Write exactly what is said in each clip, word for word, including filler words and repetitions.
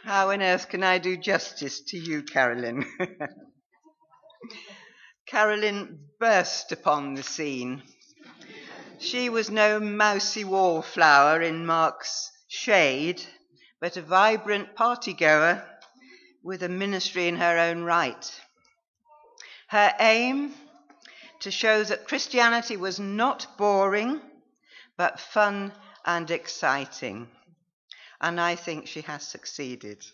How on earth can I do justice to you, Carolyn? Carolyn burst upon the scene. She was no mousy wallflower in Mark's shade, but a vibrant partygoer with a ministry in her own right. Her aim, to show that Christianity was not boring, but fun and exciting. And I think she has succeeded.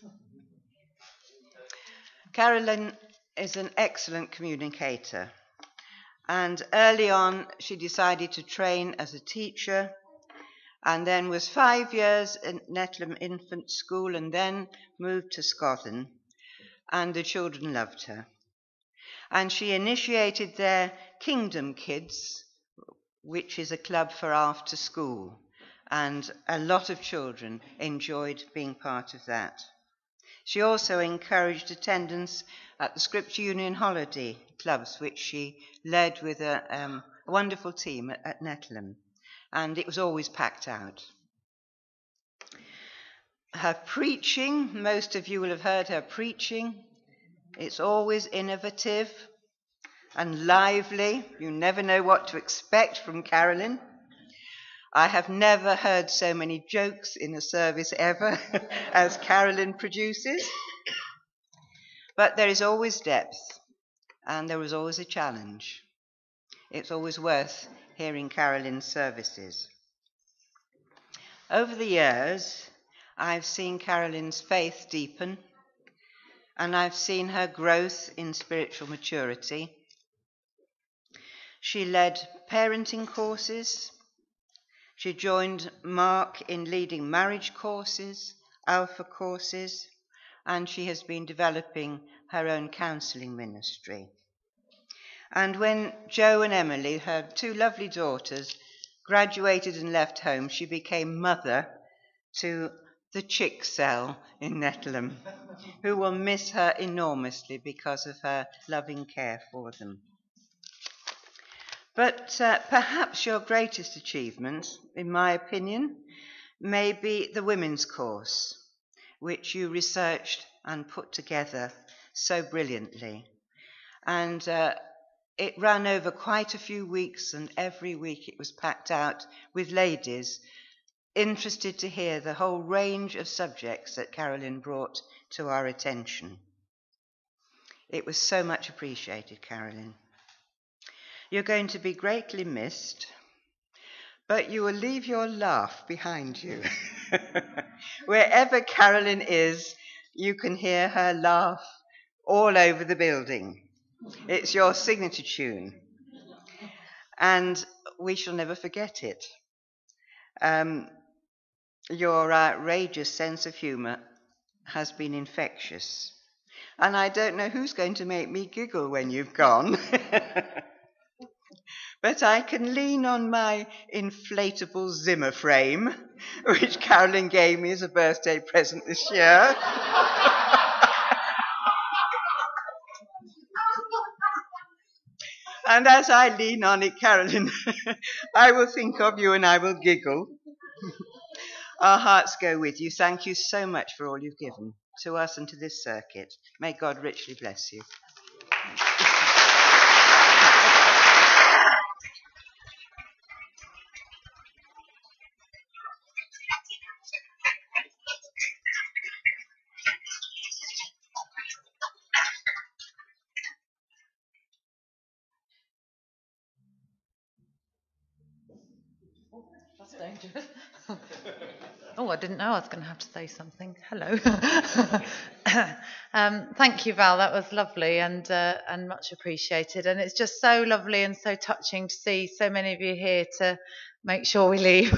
Carolyn is an excellent communicator. And early on, she decided to train as a teacher, and then was five years in Netlham Infant School, and then moved to Scotland. And the children loved her. And she initiated their Kingdom Kids, which is a club for after school. And a lot of children enjoyed being part of that. She also encouraged attendance at the Scripture Union holiday clubs, which she led with a, um, a wonderful team at, at Netlham. And it was always packed out. Her preaching, most of you will have heard her preaching. It's always innovative and lively. You never know what to expect from Carolyn. I have never heard so many jokes in a service ever as Carolyn produces. But there is always depth, and there is always a challenge. It's always worth hearing Carolyn's services. Over the years, I've seen Carolyn's faith deepen, and I've seen her growth in spiritual maturity. She led parenting courses. She joined Mark in leading marriage courses, alpha courses, and she has been developing her own counselling ministry. And when Jo and Emily, her two lovely daughters, graduated and left home, she became mother to the chick cell in Netlham, who will miss her enormously because of her loving care for them. But uh, perhaps your greatest achievement, in my opinion, may be the women's course, which you researched and put together so brilliantly. And uh, it ran over quite a few weeks, and every week it was packed out with ladies interested to hear the whole range of subjects that Carolyn brought to our attention. It was so much appreciated, Carolyn. You're going to be greatly missed, but you will leave your laugh behind you. Wherever Carolyn is, you can hear her laugh all over the building. It's your signature tune, and we shall never forget it. Um, your outrageous sense of humour has been infectious, and I don't know who's going to make me giggle when you've gone. But I can lean on my inflatable Zimmer frame, which Carolyn gave me as a birthday present this year. And as I lean on it, Carolyn, I will think of you and I will giggle. Our hearts go with you. Thank you so much for all you've given to us and to this circuit. May God richly bless you. That's dangerous. Oh, I didn't know I was going to have to say something. Hello. um, thank you, Val. That was lovely and uh, and much appreciated. And it's just so lovely and so touching to see so many of you here to make sure we leave.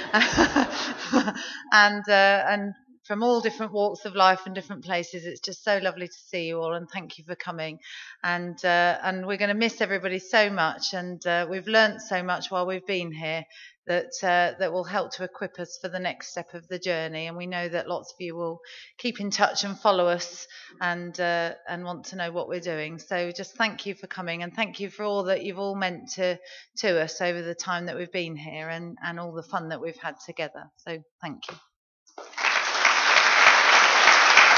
and uh, and from all different walks of life and different places. It's just so lovely to see you all, and thank you for coming. And uh, and we're going to miss everybody so much, and uh, we've learnt so much while we've been here that uh, that will help to equip us for the next step of the journey. And we know that lots of you will keep in touch and follow us and uh, and want to know what we're doing. So just thank you for coming, and thank you for all that you've all meant to to us over the time that we've been here, and and all the fun that we've had together. So thank you.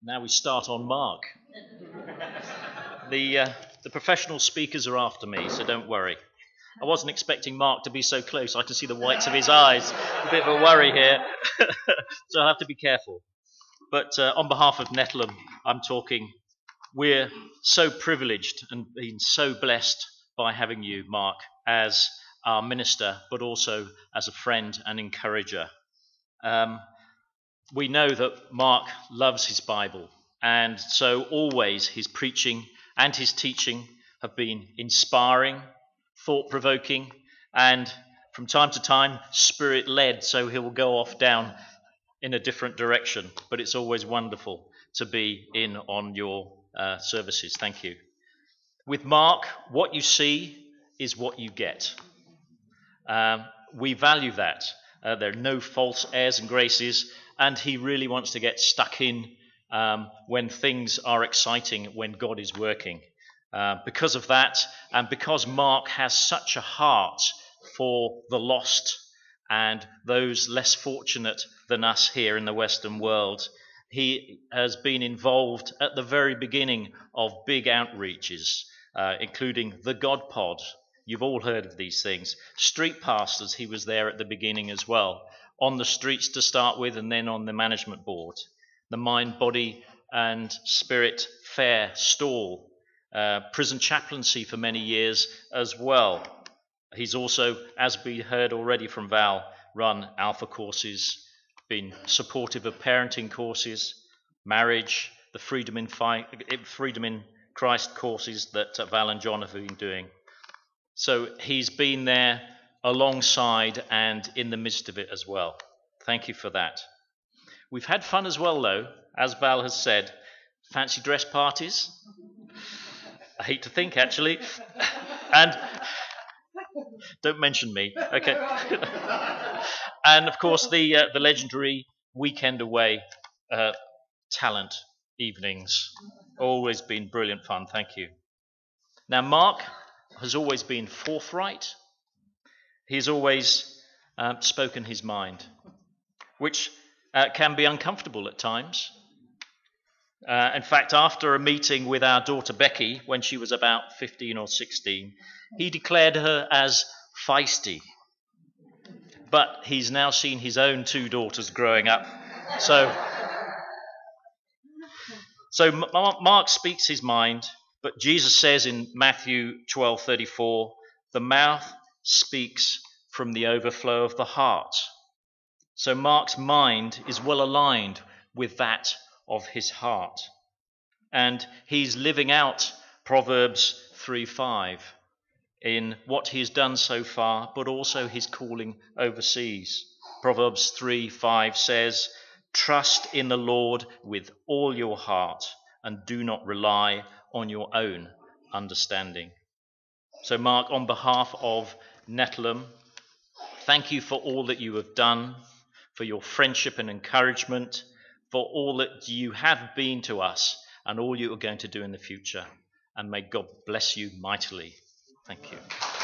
Now we start on Mark. The, uh, the professional speakers are after me, so don't worry. I wasn't expecting Mark to be so close. I can see the whites of his eyes. A bit of a worry here. So I'll have to be careful. But uh, on behalf of Netlham, I'm talking. We're so privileged and been so blessed by having you, Mark, as our minister, but also as a friend and encourager. Um, we know that Mark loves his Bible, and so always his preaching and his teaching have been inspiring, thought-provoking, and from time to time spirit-led, so he will go off down in a different direction. But it's always wonderful to be in on your uh, services. Thank you. With Mark, what you see is what you get. Um, we value that. Uh, there are no false airs and graces, and he really wants to get stuck in um, when things are exciting, when God is working. Uh, because of that, and because Mark has such a heart for the lost and those less fortunate than us here in the Western world, he has been involved at the very beginning of big outreaches, uh, including the God Pod. You've all heard of these things. Street pastors, he was there at the beginning as well, on the streets to start with, and then on the management board. The Mind, Body and Spirit Fair stall. Uh, prison chaplaincy for many years as well. He's also, as we heard already from Val, run Alpha courses, been supportive of parenting courses, marriage, the Freedom in, Fi- Freedom in Christ courses that uh, Val and John have been doing. So he's been there alongside and in the midst of it as well. Thank you for that. We've had fun as well, though, as Val has said. Fancy dress parties. I hate to think, actually. And don't mention me, okay? And of course, the uh, the legendary weekend away uh, talent evenings. Always been brilliant fun. Thank you. Now, Mark has always been forthright. He's always uh, spoken his mind, which uh, can be uncomfortable at times. Uh, in fact, after a meeting with our daughter Becky, when she was about fifteen or sixteen, he declared her as feisty. But he's now seen his own two daughters growing up. So, so Mark speaks his mind, but Jesus says in Matthew twelve thirty-four, the mouth speaks from the overflow of the heart. So Mark's mind is well aligned with that of his heart. And he's living out Proverbs three five in what he's done so far, but also his calling overseas. Proverbs three five says, trust in the Lord with all your heart and do not rely on your own understanding. So Mark, on behalf of Netlham, thank you for all that you have done, for your friendship and encouragement, for all that you have been to us and all you are going to do in the future. And may God bless you mightily. Thank you.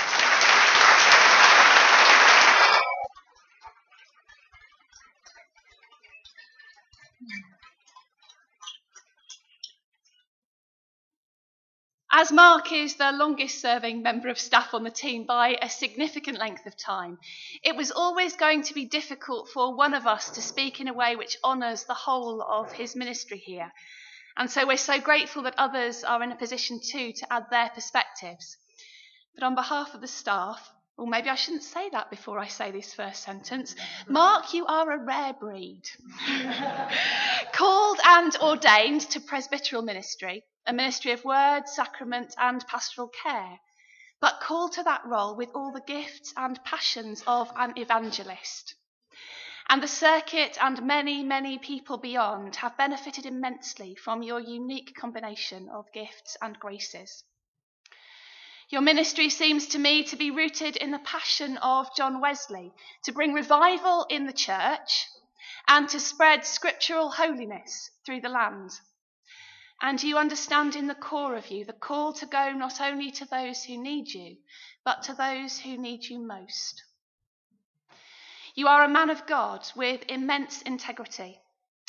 As Mark is the longest serving member of staff on the team by a significant length of time, it was always going to be difficult for one of us to speak in a way which honours the whole of his ministry here. And so we're so grateful that others are in a position too to add their perspectives. But on behalf of the staff, or maybe I shouldn't say that before I say this first sentence, Mark, you are a rare breed. Called and ordained to presbyteral ministry, a ministry of word, sacrament and pastoral care, but called to that role with all the gifts and passions of an evangelist. And the circuit and many, many people beyond have benefited immensely from your unique combination of gifts and graces. Your ministry seems to me to be rooted in the passion of John Wesley to bring revival in the church and to spread scriptural holiness through the land. And you understand in the core of you the call to go not only to those who need you, but to those who need you most. You are a man of God with immense integrity.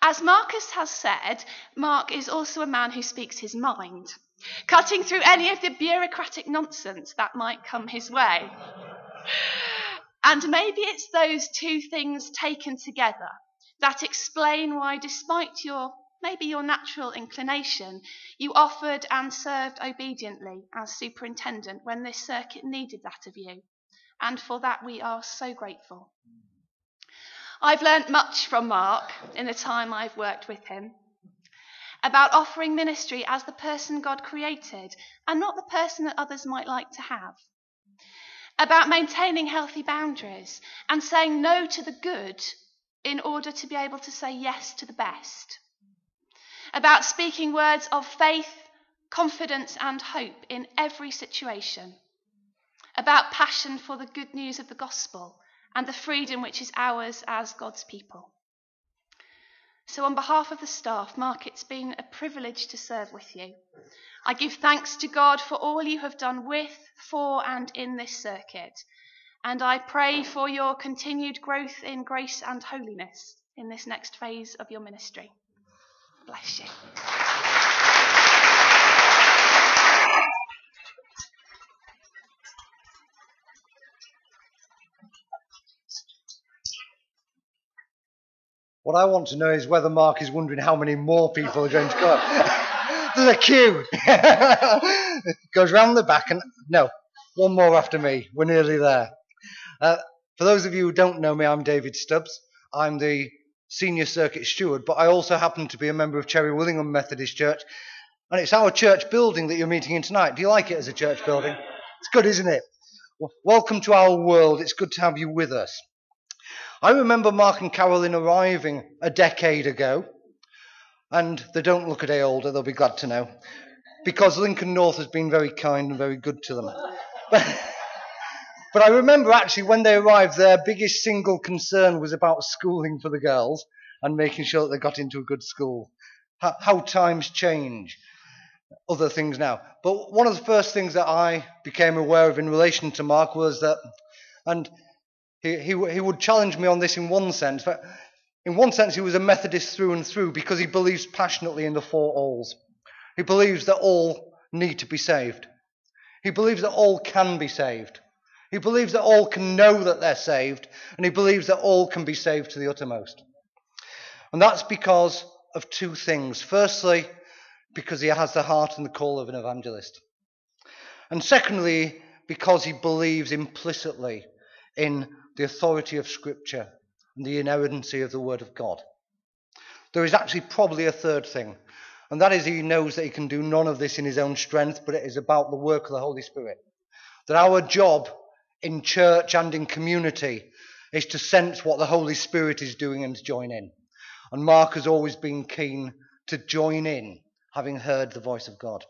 As Marcus has said, Mark is also a man who speaks his mind, cutting through any of the bureaucratic nonsense that might come his way. And maybe it's those two things taken together that explain why, despite your maybe your natural inclination, you offered and served obediently as superintendent when this circuit needed that of you. And for that we are so grateful. I've learnt much from Mark in the time I've worked with him about offering ministry as the person God created and not the person that others might like to have. About maintaining healthy boundaries and saying no to the good in order to be able to say yes to the best. About speaking words of faith, confidence and hope in every situation. About passion for the good news of the gospel and the freedom which is ours as God's people. So on behalf of the staff, Mark, it's been a privilege to serve with you. I give thanks to God for all you have done with, for and in this circuit. And I pray for your continued growth in grace and holiness in this next phase of your ministry. Bless you. What I want to know is whether Mark is wondering how many more people are going to come. There's a queue. It goes round the back and no, one more after me. We're nearly there. Uh, for those of you who don't know me, I'm David Stubbs. I'm the senior circuit steward, but I also happen to be a member of Cherry Willingham Methodist Church, and it's our church building that you're meeting in tonight. Do you like it as a church building? It's good, isn't it? Well, welcome to our world. It's good to have you with us. I remember Mark and Carolyn arriving a decade ago, and they don't look a day older, they'll be glad to know, because Lincoln North has been very kind and very good to them. But, but I remember actually when they arrived, their biggest single concern was about schooling for the girls and making sure that they got into a good school. How, how times change, other things now. But one of the first things that I became aware of in relation to Mark was that, and he, he, he would challenge me on this in one sense, but in one sense he was a Methodist through and through because he believes passionately in the four alls. He believes that all need to be saved. He believes that all can be saved. He believes that all can know that they're saved, and he believes that all can be saved to the uttermost. And that's because of two things. Firstly, because he has the heart and the call of an evangelist. And secondly, because he believes implicitly in the authority of Scripture and the inerrancy of the Word of God. There is actually probably a third thing, and that is he knows that he can do none of this in his own strength, but it is about the work of the Holy Spirit. That our job in church and in community is to sense what the Holy Spirit is doing and to join in. And Mark has always been keen to join in, having heard the voice of God.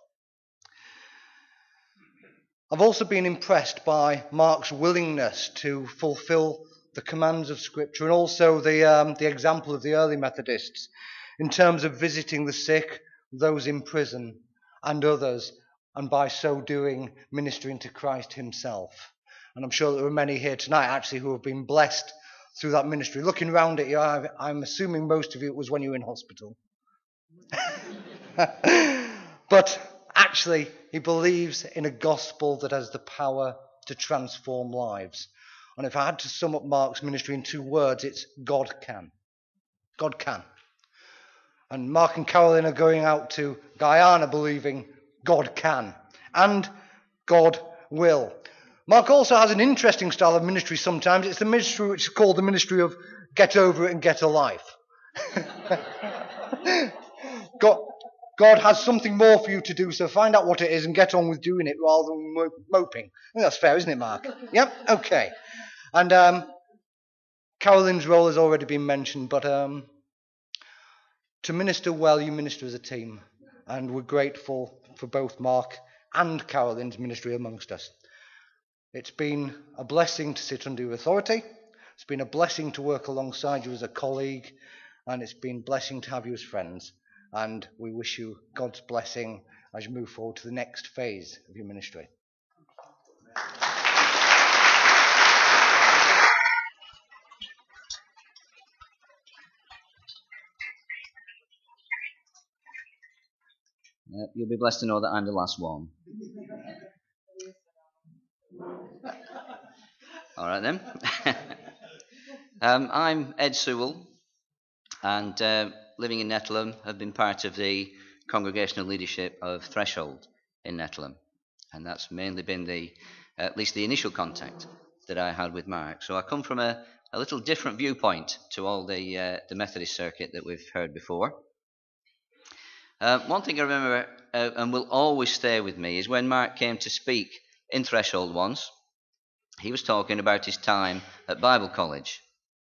I've also been impressed by Mark's willingness to fulfill the commands of Scripture and also the, um, the example of the early Methodists in terms of visiting the sick, those in prison, and others, and by so doing, ministering to Christ himself. And I'm sure there are many here tonight actually who have been blessed through that ministry. Looking around at you, I'm assuming most of you it was when you were in hospital. But actually, he believes in a gospel that has the power to transform lives. And if I had to sum up Mark's ministry in two words, it's God can. God can. And Mark and Carolyn are going out to Guyana believing God can. And God will. Mark also has an interesting style of ministry sometimes. It's the ministry which is called the ministry of get over it and get a life. God, God has something more for you to do, so find out what it is and get on with doing it rather than moping. I think that's fair, isn't it, Mark? Yep, okay. And um, Carolyn's role has already been mentioned, but um, to minister well, you minister as a team. And we're grateful for both Mark and Carolyn's ministry amongst us. It's been a blessing to sit under your authority. It's been a blessing to work alongside you as a colleague. And it's been a blessing to have you as friends. And we wish you God's blessing as you move forward to the next phase of your ministry. Uh, you'll be blessed to know that I'm the last one. All right then. um, I'm Ed Sewell, and uh, living in Netleham, have been part of the congregational leadership of Threshold in Netleham, and that's mainly been the, at least the initial contact that I had with Mark. So I come from a, a little different viewpoint to all the uh, the Methodist circuit that we've heard before. Uh, one thing I remember uh, and will always stay with me is when Mark came to speak in Threshold once. He was talking about his time at Bible College,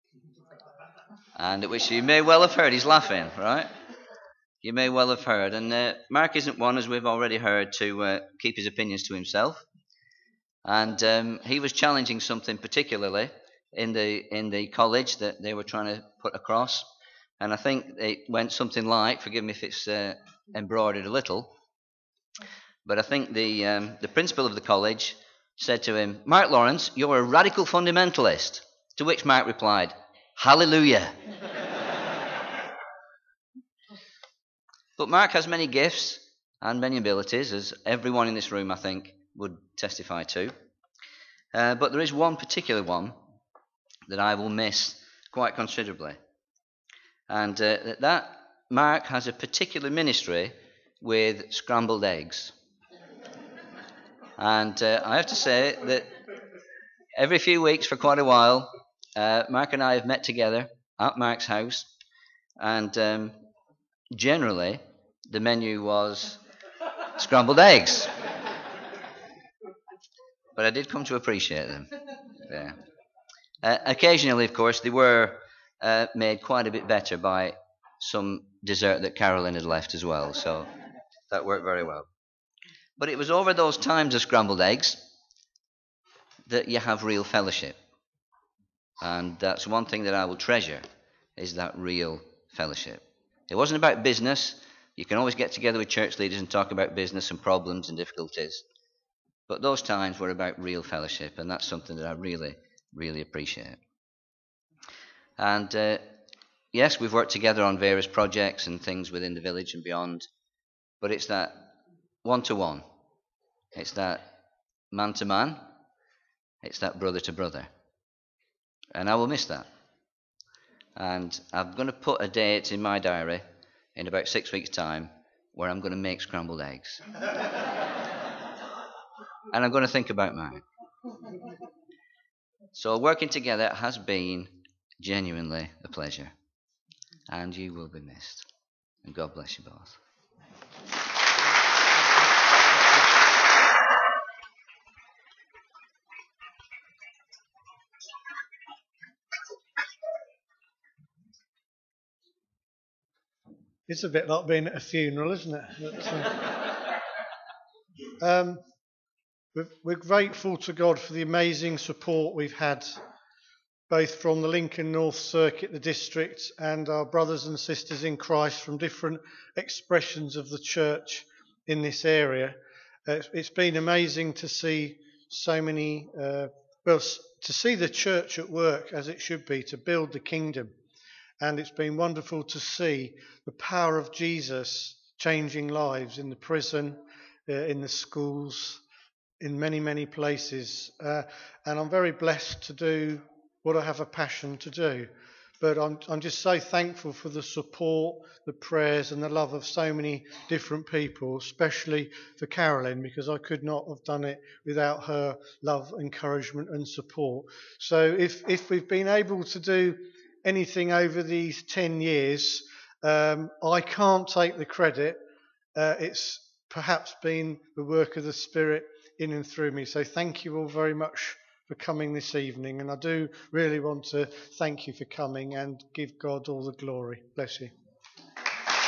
and which you may well have heard. He's laughing, right? You may well have heard. And uh, Mark isn't one, as we've already heard, to uh, keep his opinions to himself. And um, he was challenging something particularly in the in the college that they were trying to put across. And I think it went something like, forgive me if it's uh, embroidered a little, but I think the um, the principal of the college said to him, "Mark Lawrence, you're a radical fundamentalist." To which Mark replied, "Hallelujah." But Mark has many gifts and many abilities, as everyone in this room, I think, would testify to. Uh, but there is one particular one that I will miss quite considerably. And uh, that Mark has a particular ministry with scrambled eggs. And uh, I have to say that every few weeks for quite a while, uh, Mark and I have met together at Mark's house, and um, generally the menu was scrambled eggs. But I did come to appreciate them. Yeah. Uh, occasionally, of course, they were uh, made quite a bit better by some dessert that Carolyn had left as well, so that worked very well. But it was over those times of scrambled eggs that you have real fellowship. And that's one thing that I will treasure, is that real fellowship. It wasn't about business. You can always get together with church leaders and talk about business and problems and difficulties. But those times were about real fellowship, and that's something that I really, really appreciate. And uh, yes, we've worked together on various projects and things within the village and beyond, but it's that one-to-one. It's that man-to-man. It's that brother-to-brother. And I will miss that. And I'm going to put a date in my diary in about six weeks' time where I'm going to make scrambled eggs. And I'm going to think about mine. So working together has been genuinely a pleasure. And you will be missed. And God bless you both. It's a bit like being at a funeral, isn't it? But, uh, um, we're, we're grateful to God for the amazing support we've had, both from the Lincoln North Circuit, the district, and our brothers and sisters in Christ from different expressions of the church in this area. Uh, it's, it's been amazing to see so many, uh, well, to see the church at work as it should be, to build the kingdom. And it's been wonderful to see the power of Jesus changing lives in the prison, uh, in the schools, in many, many places. Uh, and I'm very blessed to do what I have a passion to do. But I'm, I'm just so thankful for the support, the prayers and the love of so many different people, especially for Carolyn, because I could not have done it without her love, encouragement and support. So if, if we've been able to do anything over these ten years, um, I can't take the credit. Uh, it's perhaps been the work of the Spirit in and through me. So thank you all very much for coming this evening. And I do really want to thank you for coming and give God all the glory. Bless you.